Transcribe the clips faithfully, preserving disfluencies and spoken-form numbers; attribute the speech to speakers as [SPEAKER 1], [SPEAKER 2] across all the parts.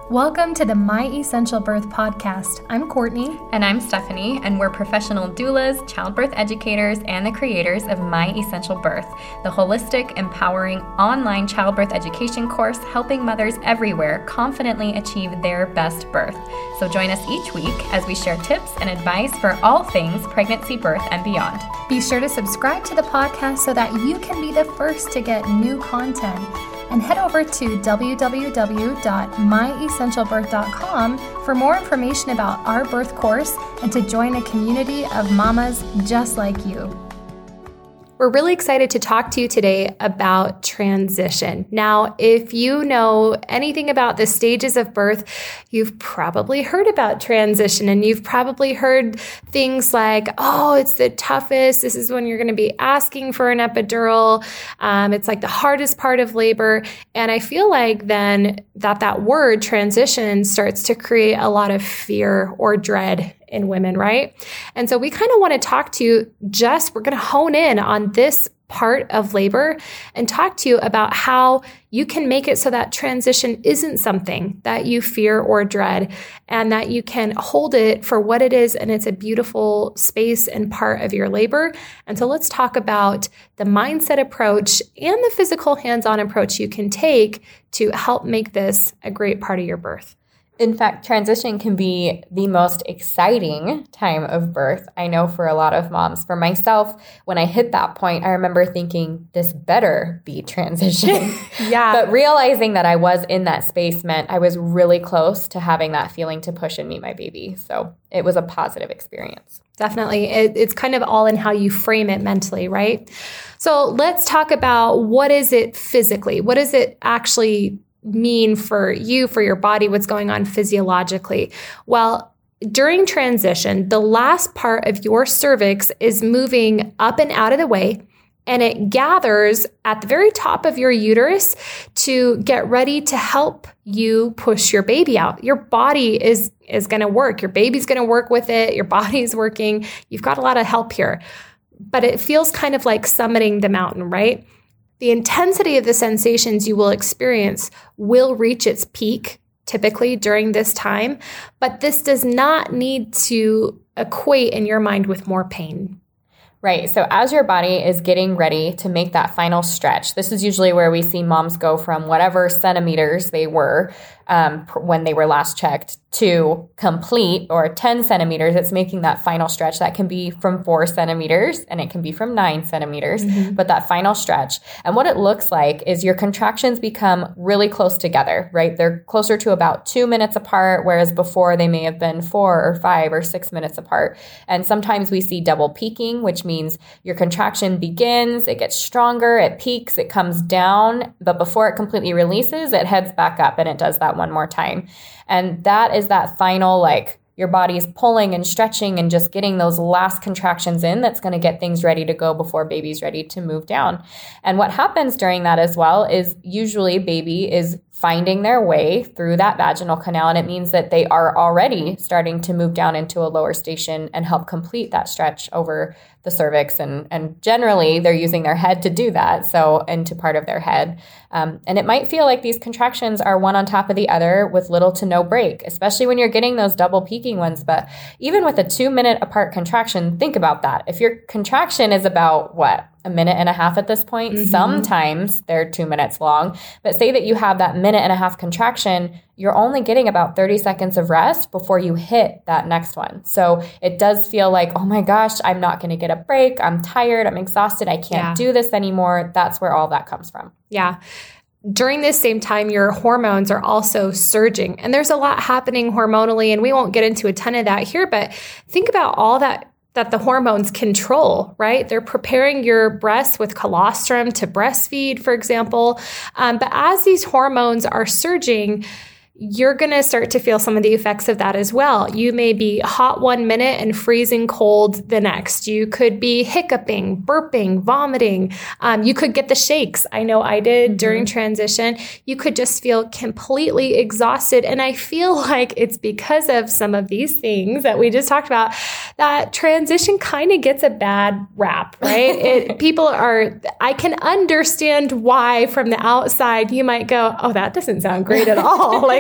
[SPEAKER 1] Welcome to the My Essential Birth podcast. I'm Courtney.
[SPEAKER 2] And I'm Stephanie, and we're professional doulas, childbirth educators, and the creators of My Essential Birth, the holistic, empowering online childbirth education course helping mothers everywhere confidently achieve their best birth. So join us each week as we share tips and advice for all things pregnancy, birth, and beyond.
[SPEAKER 1] Be sure to subscribe to the podcast so that you can be the first to get new content. And head over to w w w dot my essential birth dot com for more information about our birth course and to join a community of mamas just like you. We're really excited to talk to you today about transition. Now, if you know anything about the stages of birth, you've probably heard about transition, and you've probably heard things like, oh, it's the toughest. This is when you're going to be asking for an epidural. Um, it's like the hardest part of labor. And I feel like then that that word transition starts to create a lot of fear or dread in women, right? And so we kind of want to talk to you just, we're going to hone in on this part of labor and talk to you about how you can make it so that transition isn't something that you fear or dread, and that you can hold it for what it is, and it's a beautiful space and part of your labor. And so let's talk about the mindset approach and the physical hands-on approach you can take to help make this a great part of your birth.
[SPEAKER 2] In fact, transition can be the most exciting time of birth. I know for a lot of moms. For myself, when I hit that point, I remember thinking, this better be transition.
[SPEAKER 1] Yeah.
[SPEAKER 2] But realizing that I was in that space meant I was really close to having that feeling to push and meet my baby. So it was a positive experience.
[SPEAKER 1] Definitely. It, it's kind of all in how you frame it mentally, right? So let's talk about what is it physically? What does it actually mean for you, for your body, what's going on physiologically? Well, during transition, the last part of your cervix is moving up and out of the way, and it gathers at the very top of your uterus to get ready to help you push your baby out. Your body is, is going to work. Your baby's going to work with it. Your body's working. You've got a lot of help here, but it feels kind of like summiting the mountain, right? The intensity of the sensations you will experience will reach its peak typically during this time, but this does not need to equate in your mind with more pain.
[SPEAKER 2] Right. So as your body is getting ready to make that final stretch, this is usually where we see moms go from whatever centimeters they were um, when they were last checked to complete, or ten centimeters. It's making that final stretch. That can be from four centimeters and it can be from nine centimeters, mm-hmm. but that final stretch. And what it looks like is your contractions become really close together, right? They're closer to about two minutes apart, whereas before they may have been four or five or six minutes apart. And sometimes we see double peaking, which means your contraction begins, it gets stronger, it peaks, it comes down, but before it completely releases, it heads back up, and it does that one more time. And that is that final, like, your body's pulling and stretching and just getting those last contractions in that's going to get things ready to go before baby's ready to move down. And what happens during that as well is usually baby is finding their way through that vaginal canal, and it means that they are already starting to move down into a lower station and help complete that stretch over the cervix. And, and generally, they're using their head to do that, so into part of their head. Um, and it might feel like these contractions are one on top of the other with little to no break, especially when you're getting those double peaking ones. But even with a two-minute apart contraction, think about that. If your contraction is about, what, a minute and a half at this point. Mm-hmm. Sometimes they're two minutes long, but say that you have that minute and a half contraction, you're only getting about thirty seconds of rest before you hit that next one. So it does feel like, oh my gosh, I'm not going to get a break. I'm tired. I'm exhausted. I can't yeah. do this anymore. That's where all that comes from.
[SPEAKER 1] Yeah. During this same time, your hormones are also surging, and there's a lot happening hormonally, and we won't get into a ton of that here, but think about all that that the hormones control, right? They're preparing your breasts with colostrum to breastfeed, for example. Um, but as these hormones are surging, you're going to start to feel some of the effects of that as well. You may be hot one minute and freezing cold the next. You could be hiccuping, burping, vomiting. Um, you could get the shakes. I know I did mm-hmm. during transition. You could just feel completely exhausted. And I feel like it's because of some of these things that we just talked about that transition kind of gets a bad rap, right? it, people are, I can understand why from the outside you might go, oh, that doesn't sound great at all. Like,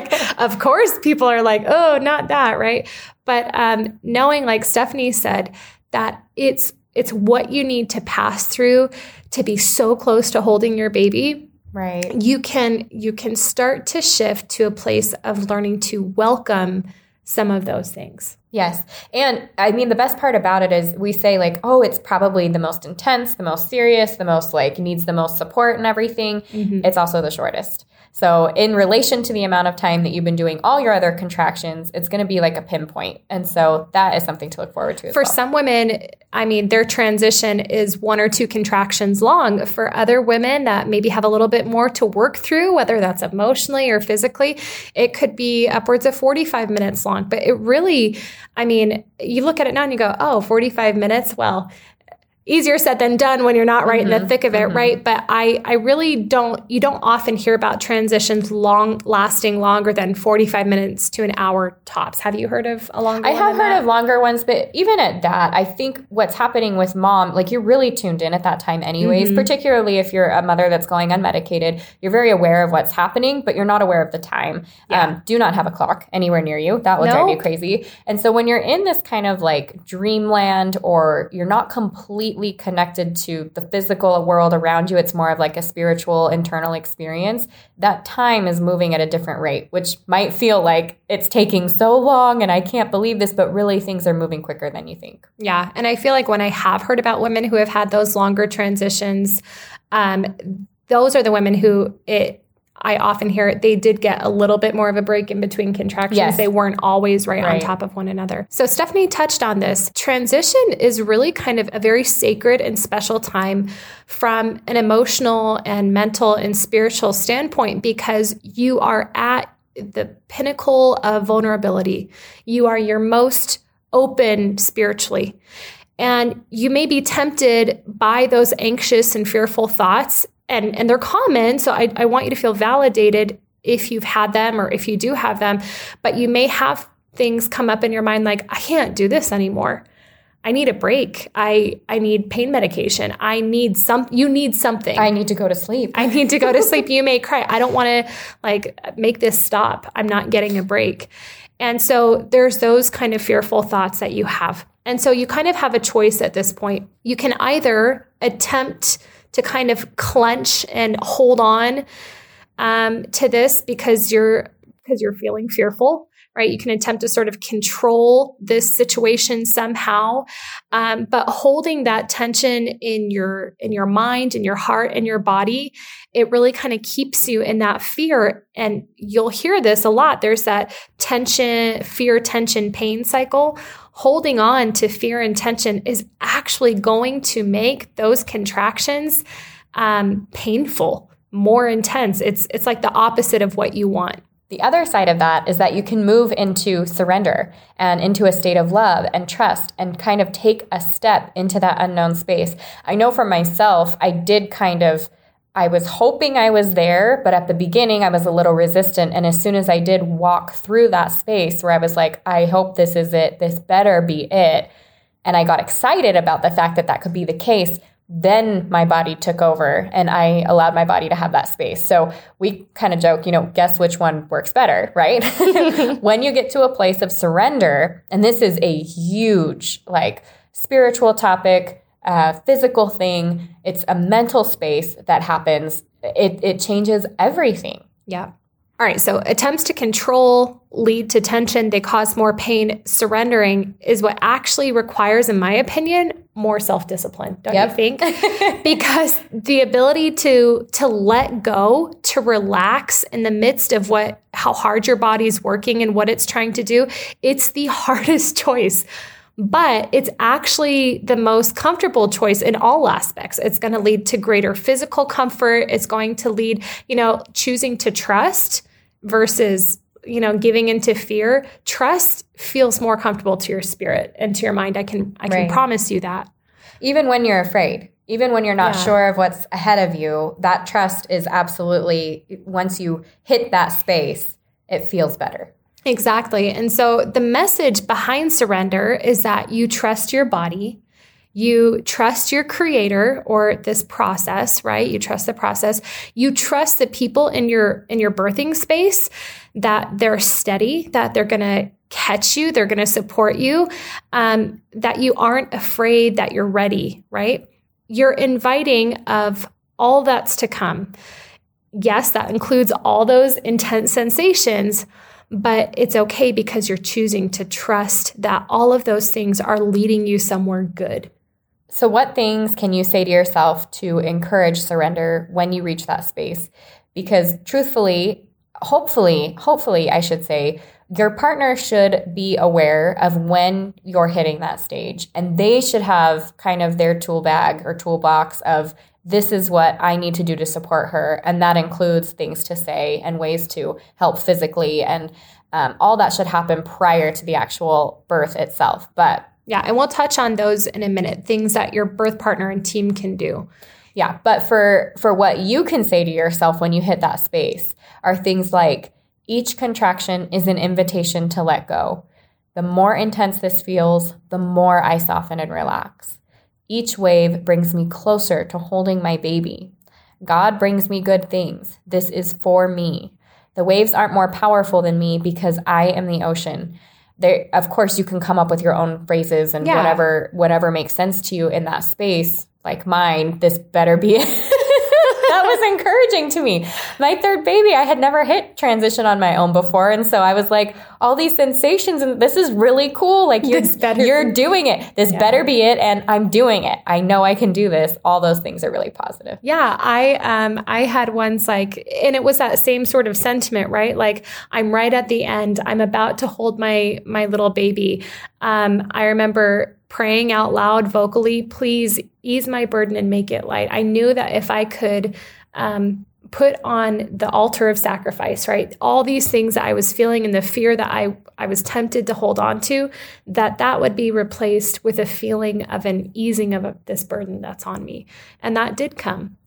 [SPEAKER 3] like, of course, people are like, oh, not that, right? But um, knowing, like Stephanie said, that it's it's what you need to pass through to be so close to holding your baby.
[SPEAKER 2] Right.
[SPEAKER 3] You can you can start to shift to a place of learning to welcome some of those things.
[SPEAKER 2] Yes. And I mean, the best part about it is we say like, oh, it's probably the most intense, the most serious, the most like needs the most support and everything. Mm-hmm. It's also the shortest. So in relation to the amount of time that you've been doing all your other contractions, it's going to be like a pinpoint. And so that is something to look forward to as
[SPEAKER 3] For
[SPEAKER 2] well.
[SPEAKER 3] some women, I mean, their transition is one or two contractions long. For other women that maybe have a little bit more to work through, whether that's emotionally or physically, it could be upwards of forty-five minutes long. But it really, I mean, you look at it now and you go, oh, forty-five minutes? Well, easier said than done when you're not right mm-hmm. in the thick of it, mm-hmm. right? But I, I really don't, you don't often hear about transitions long, lasting longer than forty-five minutes to an hour tops. Have you heard of a longer
[SPEAKER 2] I
[SPEAKER 3] one
[SPEAKER 2] have heard
[SPEAKER 3] that?
[SPEAKER 2] of longer ones, but even at that, I think what's happening with mom, like you're really tuned in at that time anyways, mm-hmm. particularly if you're a mother that's going unmedicated, you're very aware of what's happening, but you're not aware of the time. Yeah. Um, do not have a clock anywhere near you. That will nope. drive you crazy. And so when you're in this kind of like dreamland or you're not completely connected to the physical world around you, it's more of like a spiritual internal experience, that time is moving at a different rate, which might feel like it's taking so long and I can't believe this, but really things are moving quicker than you think.
[SPEAKER 3] Yeah. And I feel like when I have heard about women who have had those longer transitions, um, those are the women who it I often hear it, they did get a little bit more of a break in between contractions. Yes. They weren't always right, right on top of one another. So Stephanie touched on this. Transition is really kind of a very sacred and special time from an emotional and mental and spiritual standpoint because you are at the pinnacle of vulnerability. You are your most open spiritually. And you may be tempted by those anxious and fearful thoughts. And and they're common, so I, I want you to feel validated if you've had them or if you do have them. But you may have things come up in your mind like, I can't do this anymore. I need a break. I I need pain medication. I need some. You need something.
[SPEAKER 2] I need to go to sleep.
[SPEAKER 3] I need to go to sleep. You may cry. I don't want to like make this stop. I'm not getting a break. And so there's those kind of fearful thoughts that you have. And so you kind of have a choice at this point. You can either attempt to kind of clench and hold on um, to this because you're because you're feeling fearful, right? You can attempt to sort of control this situation somehow, um, but holding that tension in your in your mind, in your heart, and your body, it really kind of keeps you in that fear. And you'll hear this a lot. There's that tension, fear, tension, pain cycle. Holding on to fear and tension is actually going to make those contractions um, painful, more intense. It's it's like the opposite of what you want.
[SPEAKER 2] The other side of that is that you can move into surrender and into a state of love and trust and kind of take a step into that unknown space. I know for myself, I did kind of I was hoping I was there, but at the beginning I was a little resistant. And as soon as I did walk through that space where I was like, I hope this is it, this better be it, and I got excited about the fact that that could be the case, then my body took over and I allowed my body to have that space. So we kind of joke, you know, guess which one works better, right? When you get to a place of surrender, and this is a huge like spiritual topic, Uh, physical thing. It's a mental space that happens. It it changes everything.
[SPEAKER 3] Yeah. All right. So attempts to control lead to tension. They cause more pain. Surrendering is what actually requires, in my opinion, more self-discipline. Don't yep. you think? Because the ability to to let go, to relax in the midst of what how hard your body's working and what it's trying to do, it's the hardest choice. But it's actually the most comfortable choice in all aspects. It's going to lead to greater physical comfort. It's going to lead, you know, choosing to trust versus, you know, giving into fear. Trust feels more comfortable to your spirit and to your mind. I can, I can right. promise you that.
[SPEAKER 2] Even when you're afraid, even when you're not yeah. sure of what's ahead of you, that trust is absolutely, once you hit that space, it feels better.
[SPEAKER 3] Exactly. And so the message behind surrender is that you trust your body, You trust your creator or this process, right? You trust the process. You trust the people in your in your birthing space, that they're steady, that they're going to catch you, they're going to support you, um, that you aren't afraid, that you're ready, right? You're inviting of all that's to come. Yes, that includes all those intense sensations, but it's okay because you're choosing to trust that all of those things are leading you somewhere good.
[SPEAKER 2] So what things can you say to yourself to encourage surrender when you reach that space? Because truthfully, hopefully, hopefully, I should say, your partner should be aware of when you're hitting that stage, and they should have kind of their tool bag or toolbox of, this is what I need to do to support her. And that includes things to say and ways to help physically. And um, all that should happen prior to the actual birth itself. But
[SPEAKER 3] yeah, and we'll touch on those in a minute, things that your birth partner and team can do.
[SPEAKER 2] Yeah, but for, for what you can say to yourself when you hit that space are things like, each contraction is an invitation to let go. The more intense this feels, the more I soften and relax. Each wave brings me closer to holding my baby. God brings me good things. This is for me. The waves aren't more powerful than me because I am the ocean. There, of course, you can come up with your own phrases and yeah. whatever whatever makes sense to you in that space, like mine, this better be it. That was encouraging to me. My third baby, I had never hit transition on my own before. And so I was like, all these sensations, and this is really cool. Like, you're, you're doing it. This yeah. better be it. And I'm doing it. I know I can do this. All those things are really positive.
[SPEAKER 3] Yeah. I, um, I had ones like, and it was that same sort of sentiment, right? Like, I'm right at the end. I'm about to hold my, my little baby. Um, I remember praying out loud vocally, please ease my burden and make it light. I knew that if I could um, put on the altar of sacrifice, right, all these things that I was feeling and the fear that I, I was tempted to hold on to, that that would be replaced with a feeling of an easing of a, this burden that's on me. And that did come.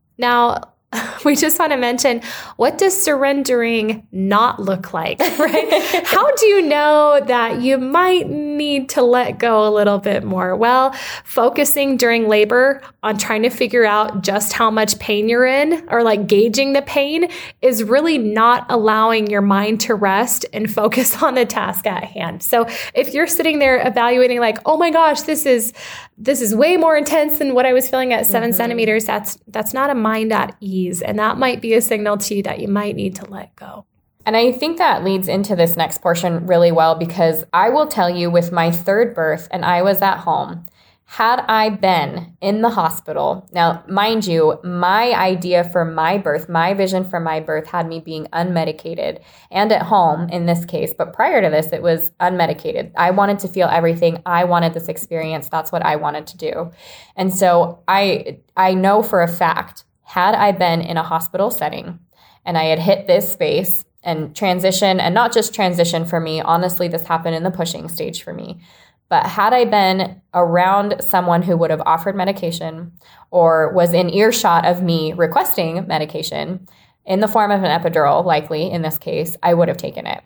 [SPEAKER 3] Now, we just want to mention, what does surrendering not look like, right? How do you know that you might need to let go a little bit more? Well, focusing during labor on trying to figure out just how much pain you're in, or like gauging the pain, is really not allowing your mind to rest and focus on the task at hand. So if you're sitting there evaluating like, oh my gosh, this is this is way more intense than what I was feeling at seven mm-hmm. centimeters, that's that's not a mind at ease. And that might be a signal to you that you might need to let go.
[SPEAKER 2] And I think that leads into this next portion really well, because I will tell you, with my third birth, and I was at home, had I been in the hospital, now, mind you, my idea for my birth, my vision for my birth had me being unmedicated and at home in this case. But prior to this, it was unmedicated. I wanted to feel everything. I wanted this experience. That's what I wanted to do. And so I, I know for a fact, had I been in a hospital setting and I had hit this space and transition, and not just transition for me, honestly, this happened in the pushing stage for me. But had I been around someone who would have offered medication or was in earshot of me requesting medication in the form of an epidural, likely in this case, I would have taken it.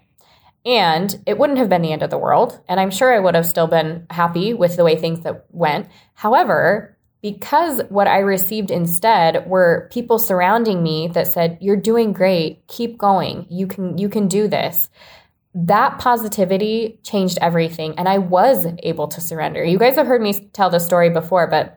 [SPEAKER 2] And it wouldn't have been the end of the world. And I'm sure I would have still been happy with the way things that went. However, because what I received instead were people surrounding me that said, you're doing great, keep going, you can, you can do this. That positivity changed everything. And I was able to surrender. You guys have heard me tell this story before, but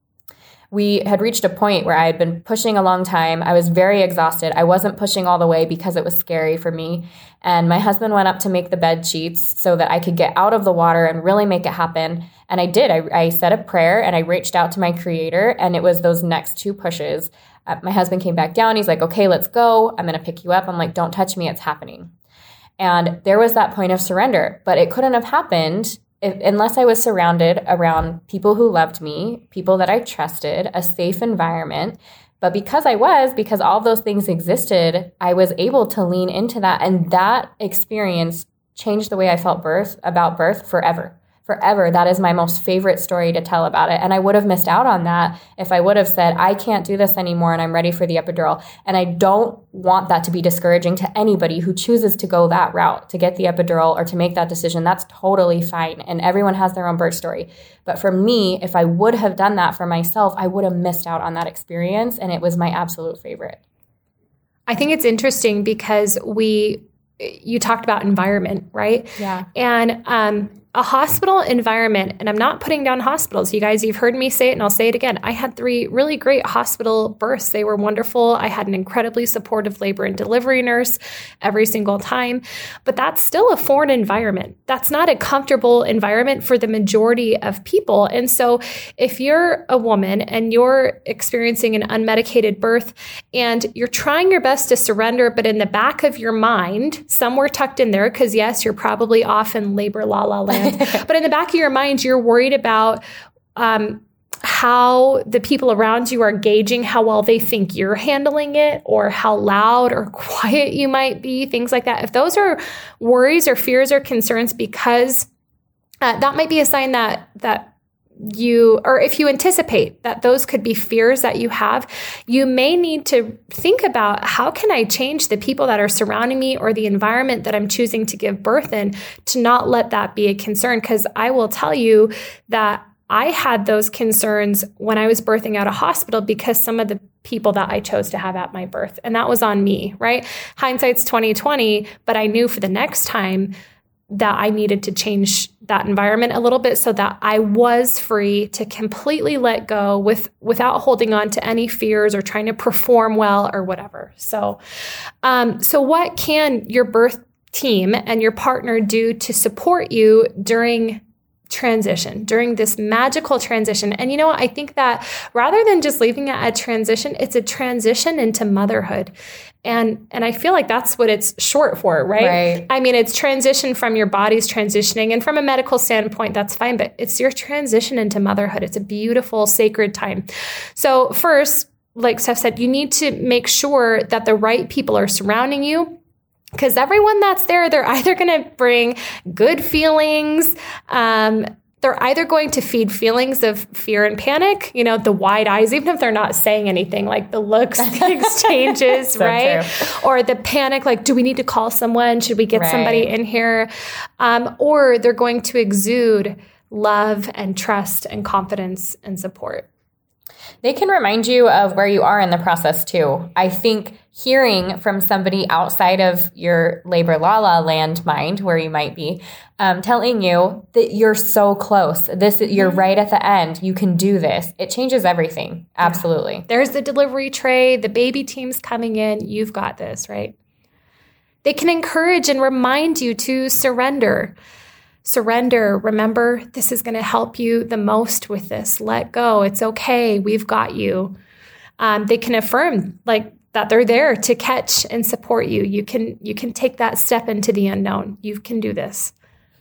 [SPEAKER 2] we had reached a point where I had been pushing a long time. I was very exhausted. I wasn't pushing all the way because it was scary for me. And my husband went up to make the bed sheets so that I could get out of the water and really make it happen. And I did. I, I said a prayer and I reached out to my creator, and it was those next two pushes. Uh, my husband came back down. He's like, okay, let's go. I'm going to pick you up. I'm like, don't touch me. It's happening. And there was that point of surrender, but it couldn't have happened if, unless I was surrounded around people who loved me, people that I trusted, a safe environment. But because I was, because all those things existed, I was able to lean into that. And that experience changed the way I felt birth about birth forever. forever, that is my most favorite story to tell about it. And I would have missed out on that if I would have said, I can't do this anymore and I'm ready for the epidural. And I don't want that to be discouraging to anybody who chooses to go that route, to get the epidural or to make that decision. That's totally fine. And everyone has their own birth story. But for me, if I would have done that for myself, I would have missed out on that experience. And it was my absolute favorite.
[SPEAKER 3] I think it's interesting because we, you talked about environment, right?
[SPEAKER 2] Yeah.
[SPEAKER 3] And um, a hospital environment, and I'm not putting down hospitals. You guys, you've heard me say it and I'll say it again. I had three really great hospital births. They were wonderful. I had an incredibly supportive labor and delivery nurse every single time, but that's still a foreign environment. That's not a comfortable environment for the majority of people. And so if you're a woman and you're experiencing an unmedicated birth and you're trying your best to surrender, but in the back of your mind, somewhere tucked in there, because yes, you're probably off in labor la la land, but in the back of your mind, you're worried about um, how the people around you are gauging how well they think you're handling it or how loud or quiet you might be, things like that. If those are worries or fears or concerns, because uh, that might be a sign that that you, or if you anticipate that those could be fears that you have, you may need to think about how can I change the people that are surrounding me or the environment that I'm choosing to give birth in to not let that be a concern. Because I will tell you that I had those concerns when I was birthing out of hospital because some of the people that I chose to have at my birth, and that was on me, right? Hindsight's twenty twenty, but I knew for the next time that I needed to change that environment a little bit so that I was free to completely let go with without holding on to any fears or trying to perform well or whatever. So, um, so what can your birth team and your partner do to support you during transition, during this magical transition? And you know what? I think that rather than just leaving it at transition, it's a transition into motherhood. And and I feel like that's what it's short for, right?
[SPEAKER 2] Right.
[SPEAKER 3] I mean, it's transition from your body's transitioning. And from a medical standpoint, that's fine. But it's your transition into motherhood. It's a beautiful, sacred time. So first, like Steph said, you need to make sure that the right people are surrounding you. Because everyone that's there, they're either going to bring good feelings, um, they're either going to feed feelings of fear and panic, you know, the wide eyes, even if they're not saying anything, like the looks, the exchanges, so right? True. Or the panic, like, do we need to call someone? Should we get right. somebody in here? Um, or they're going to exude love and trust and confidence and support.
[SPEAKER 2] They can remind you of where you are in the process too. I think hearing from somebody outside of your labor la la land mind, where you might be, um, telling you that you're so close. This you're right at the end. You can do this. It changes everything. Absolutely.
[SPEAKER 3] Yeah. There's the delivery tray. The baby team's coming in. You've got this, right? They can encourage and remind you to surrender. Surrender. Remember, this is going to help you the most with this. Let go. It's okay. We've got you. Um, they can affirm like that they're there to catch and support you. You can you can take that step into the unknown. You can do this.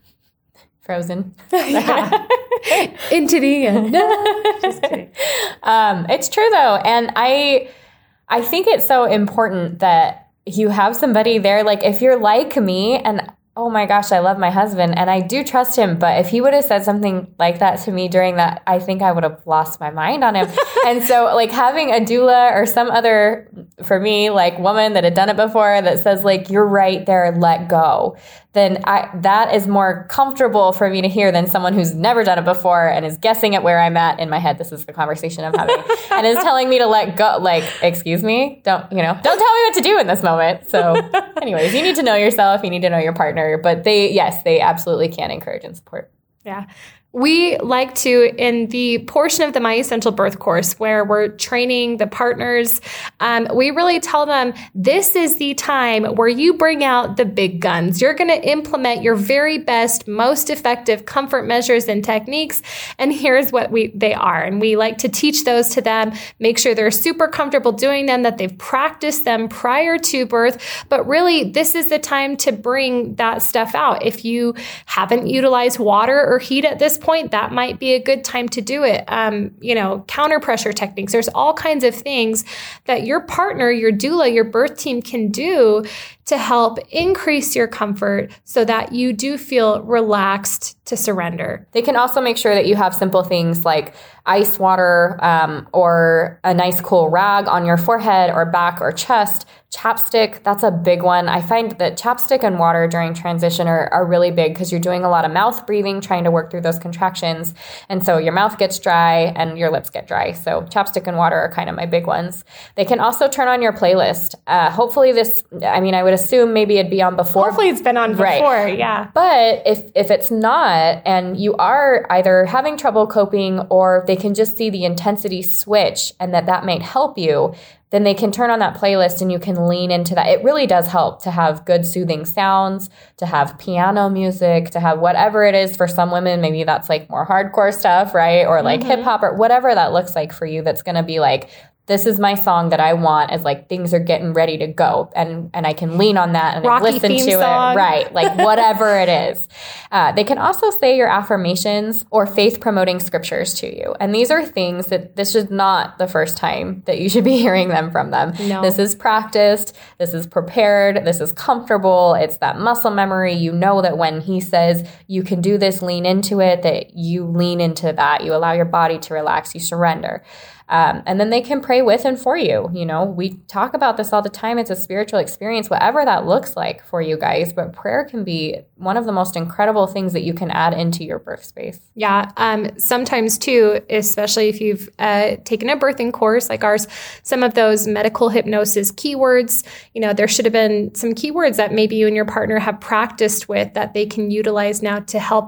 [SPEAKER 2] Frozen.
[SPEAKER 3] Yeah. Into the unknown. Just kidding.
[SPEAKER 2] Um, it's true though, and I I think it's so important that you have somebody there. Like if you're like me and oh my gosh, I love my husband and I do trust him. But if he would have said something like that to me during that, I think I would have lost my mind on him. And so like having a doula or some other, for me, like woman that had done it before that says like, you're right there, let go, then I, that is more comfortable for me to hear than someone who's never done it before and is guessing at where I'm at in my head. This is the conversation I'm having and is telling me to let go. Like, excuse me, don't, you know, don't tell me what to do in this moment. So anyways, you need to know yourself. You need to know your partner, but they, yes, they absolutely can encourage and support.
[SPEAKER 3] Yeah. We like to, in the portion of the My Essential Birth course where we're training the partners, um, we really tell them this is the time where you bring out the big guns. You're going to implement your very best, most effective comfort measures and techniques. And here's what we they are. And we like to teach those to them, make sure they're super comfortable doing them, that they've practiced them prior to birth. But really, this is the time to bring that stuff out. If you haven't utilized water or heat at this point, that might be a good time to do it. Um, you know, counter pressure techniques. There's all kinds of things that your partner, your doula, your birth team can do to help increase your comfort so that you do feel relaxed to surrender.
[SPEAKER 2] They can also make sure that you have simple things like ice water um, or a nice cool rag on your forehead or back or chest. Chapstick, that's a big one. I find that chapstick and water during transition are, are really big because you're doing a lot of mouth breathing, trying to work through those contractions. And so your mouth gets dry and your lips get dry. So chapstick and water are kind of my big ones. They can also turn on your playlist. Uh, hopefully this, I mean, I would assume maybe it'd be on before.
[SPEAKER 3] Hopefully it's been on before,
[SPEAKER 2] right.
[SPEAKER 3] yeah.
[SPEAKER 2] But if, if it's not, and you are either having trouble coping or they can just see the intensity switch and that that might help you, then they can turn on that playlist and you can lean into that. It really does help to have good soothing sounds, to have piano music, to have whatever it is for some women. Maybe that's like more hardcore stuff, right? Or like mm-hmm. hip hop or whatever that looks like for you. That's going to be like, this is my song that I want as like things are getting ready to go. And and I can lean on that and
[SPEAKER 3] Rocky
[SPEAKER 2] listen
[SPEAKER 3] theme
[SPEAKER 2] to
[SPEAKER 3] song.
[SPEAKER 2] it. Right. Like whatever it is. Uh, they can also say your affirmations or faith promoting scriptures to you. And these are things that this is not the first time that you should be hearing them from them.
[SPEAKER 3] No.
[SPEAKER 2] This is practiced. This is prepared. This is comfortable. It's that muscle memory. You know that when he says you can do this, lean into it, that you lean into that. You allow your body to relax. You surrender. Um, and then they can pray with and for you. You know, we talk about this all the time. It's a spiritual experience, whatever that looks like for you guys. But prayer can be one of the most incredible things that you can add into your birth space.
[SPEAKER 3] Yeah. Um, sometimes too, especially if you've uh, taken a birthing course like ours, some of those medical hypnosis keywords, you know, there should have been some keywords that maybe you and your partner have practiced with that they can utilize now to help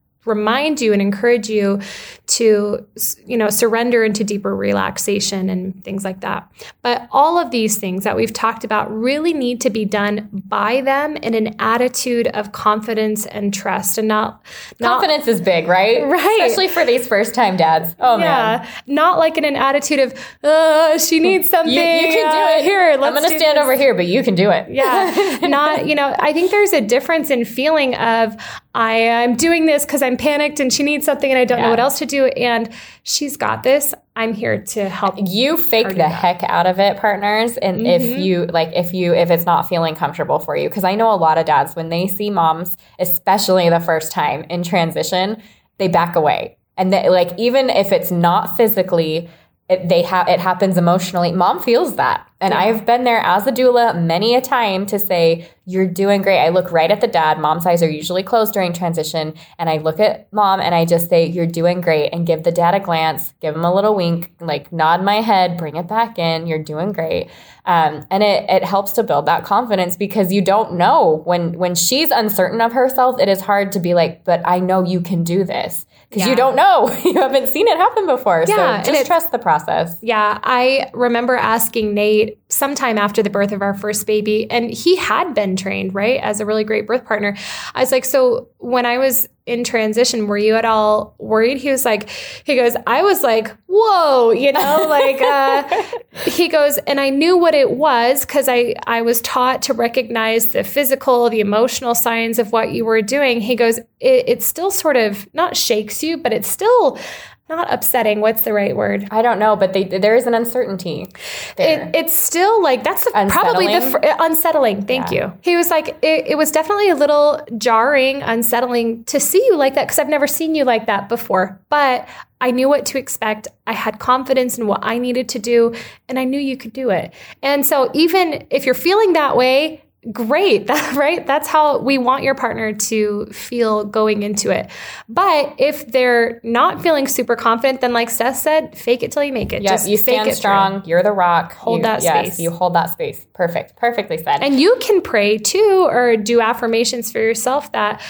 [SPEAKER 3] remind you and encourage you to, you know, surrender into deeper relaxation and things like that. But all of these things that we've talked about really need to be done by them in an attitude of confidence and trust, and not, not
[SPEAKER 2] confidence is big, right?
[SPEAKER 3] Right.
[SPEAKER 2] Especially for these first time dads. Oh yeah.
[SPEAKER 3] man. Not like in an attitude of, uh, she needs something.
[SPEAKER 2] You, you can do
[SPEAKER 3] uh,
[SPEAKER 2] it.
[SPEAKER 3] Here, let's
[SPEAKER 2] I'm going to stand
[SPEAKER 3] this.
[SPEAKER 2] over here, but you can do it.
[SPEAKER 3] Yeah. Not, you know, I think there's a difference in feeling of, I am doing this because I'm panicked and she needs something and I don't yeah. know what else to do. And she's got this. I'm here to help.
[SPEAKER 2] You fake the that. heck out of it, partners. And mm-hmm. if you like, if you, if it's not feeling comfortable for you, because I know a lot of dads, when they see moms, especially the first time in transition, they back away. And they, like, even if it's not physically, it, they have, it happens emotionally. Mom feels that. And yeah. I've been there as a doula many a time to say, you're doing great. I look right at the dad. Mom's eyes are usually closed during transition. And I look at mom and I just say, you're doing great. And give the dad a glance, give him a little wink, like nod my head, bring it back in. You're doing great. Um, and it, it helps to build that confidence, because you don't know when, when she's uncertain of herself, it is hard to be like, but I know you can do this. Because yeah. you don't know. You haven't seen it happen before. Yeah, so just trust the process.
[SPEAKER 3] Yeah. I remember asking Nate sometime after the birth of our first baby, and he had been trained, right, as a really great birth partner. I was like, so when I was in transition, were you at all worried? He was like, he goes, I was like, whoa, you know, like, uh, he goes, and I knew what it was because I, I was taught to recognize the physical, the emotional signs of what you were doing. He goes, it, it still sort of not shakes you, but it's still not upsetting. What's the right word?
[SPEAKER 2] I don't know, but they, there is an uncertainty there.
[SPEAKER 3] It, it's still like, that's the, probably the fr- unsettling. Thank yeah. you. He was like, it, it was definitely a little jarring, unsettling to see you like that, because I've never seen you like that before. But I knew what to expect. I had confidence in what I needed to do, and I knew you could do it. And so even if you're feeling that way, great, that, right? That's how we want your partner to feel going into it. But if they're not feeling super confident, then like Steph said, fake it till you make it.
[SPEAKER 2] Yes,
[SPEAKER 3] Just
[SPEAKER 2] you stand
[SPEAKER 3] fake it
[SPEAKER 2] strong.
[SPEAKER 3] through.
[SPEAKER 2] You're the rock.
[SPEAKER 3] Hold
[SPEAKER 2] you,
[SPEAKER 3] that
[SPEAKER 2] yes,
[SPEAKER 3] space.
[SPEAKER 2] You hold that space. Perfect. Perfectly said.
[SPEAKER 3] And you can pray too, or do affirmations for yourself that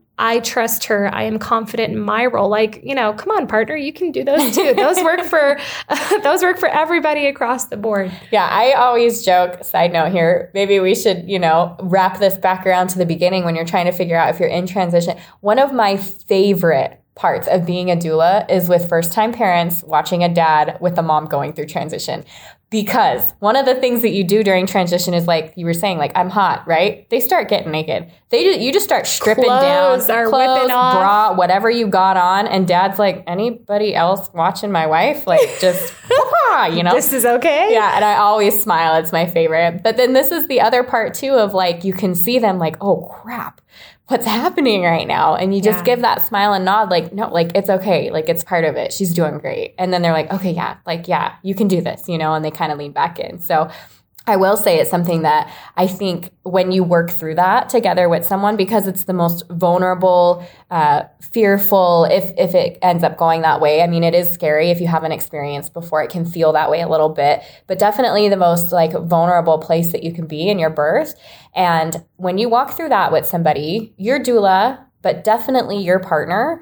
[SPEAKER 3] I trust her. I am confident in my role. Like, you know, come on, partner, you can do those too. Those work for uh, those work for everybody across the board.
[SPEAKER 2] Yeah, I always joke, side note here, maybe we should, you know, wrap this back around to the beginning when you're trying to figure out if you're in transition. One of my favorite parts of being a doula is with first-time parents watching a dad with a mom going through transition. Because one of the things that you do during transition is like you were saying, like, I'm hot, right? They start getting naked. They do, you just start stripping
[SPEAKER 3] Clothes
[SPEAKER 2] down,
[SPEAKER 3] are
[SPEAKER 2] clothes,
[SPEAKER 3] whipping off.
[SPEAKER 2] bra, whatever you got on. And dad's like, anybody else watching my wife? Like, just, you know?
[SPEAKER 3] This is okay?
[SPEAKER 2] Yeah, and I always smile. It's my favorite. But then this is the other part, too, of like, you can see them like, oh, crap. What's happening right now? And you just
[SPEAKER 3] Yeah.
[SPEAKER 2] give that smile and nod like, no, like, it's okay. Like, it's part of it. She's doing great. And then they're like, okay, yeah, like, yeah, you can do this, you know, and they kind of lean back in. So I will say it's something that I think when you work through that together with someone, because it's the most vulnerable, uh, fearful, if if it ends up going that way. I mean, it is scary if you haven't experienced before. It can feel that way a little bit, but definitely the most like vulnerable place that you can be in your birth. And when you walk through that with somebody, your doula, but definitely your partner,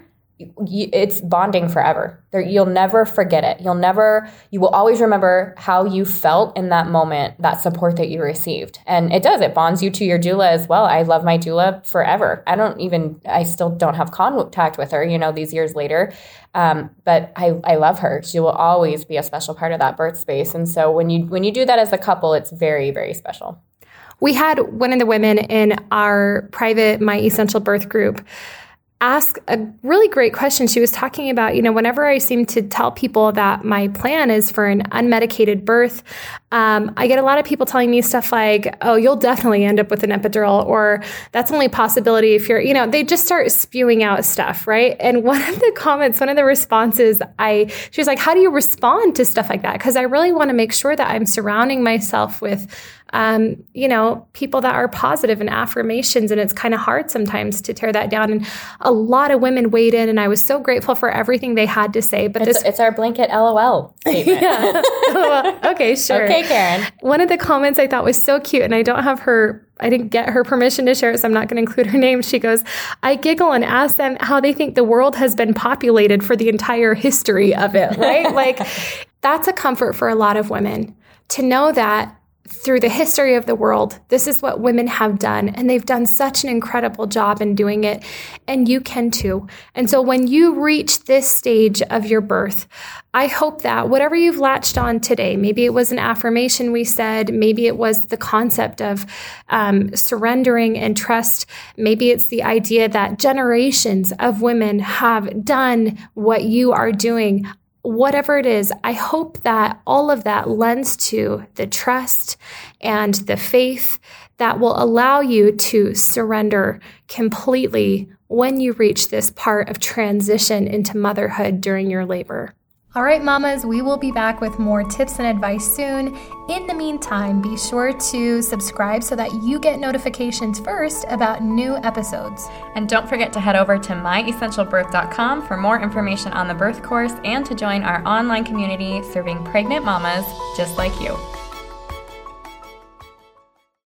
[SPEAKER 2] it's bonding forever. There, you'll never forget it. You'll never, you will always remember how you felt in that moment, that support that you received. And it does, it bonds you to your doula as well. I love my doula forever. I don't even, I still don't have contact with her, you know, these years later. Um, but I, I love her. She will always be a special part of that birth space. And so when you, when you do that as a couple, it's very, very special.
[SPEAKER 3] We had one of the women in our private My Essential Birth group ask a really great question. She was talking about, you know, whenever I seem to tell people that my plan is for an unmedicated birth, um, I get a lot of people telling me stuff like, oh, you'll definitely end up with an epidural, or that's only a possibility if you're, you know, they just start spewing out stuff, right? And one of the comments, one of the responses, I, she was like, how do you respond to stuff like that? Because I really want to make sure that I'm surrounding myself with Um, you know, people that are positive and affirmations. And it's kind of hard sometimes to tear that down. And a lot of women weighed in, and I was so grateful for everything they had to say. But
[SPEAKER 2] it's,
[SPEAKER 3] this,
[SPEAKER 2] it's our blanket L O L statement.
[SPEAKER 3] yeah. Well, okay, sure.
[SPEAKER 2] Okay, Karen.
[SPEAKER 3] One of the comments I thought was so cute, and I don't have her, I didn't get her permission to share it, so I'm not going to include her name. She goes, I giggle and ask them how they think the world has been populated for the entire history of it, right? Like, that's a comfort for a lot of women to know that through the history of the world, this is what women have done, and they've done such an incredible job in doing it, and you can too. And so when you reach this stage of your birth, I hope that whatever you've latched on today, maybe it was an affirmation we said, maybe it was the concept of um, surrendering and trust, maybe it's the idea that generations of women have done what you are doing. Whatever it is, I hope that all of that lends to the trust and the faith that will allow you to surrender completely when you reach this part of transition into motherhood during your labor.
[SPEAKER 1] All right, mamas, we will be back with more tips and advice soon. In the meantime, be sure to subscribe so that you get notifications first about new episodes.
[SPEAKER 2] And don't forget to head over to my essential birth dot com for more information on the birth course and to join our online community serving pregnant mamas just like you.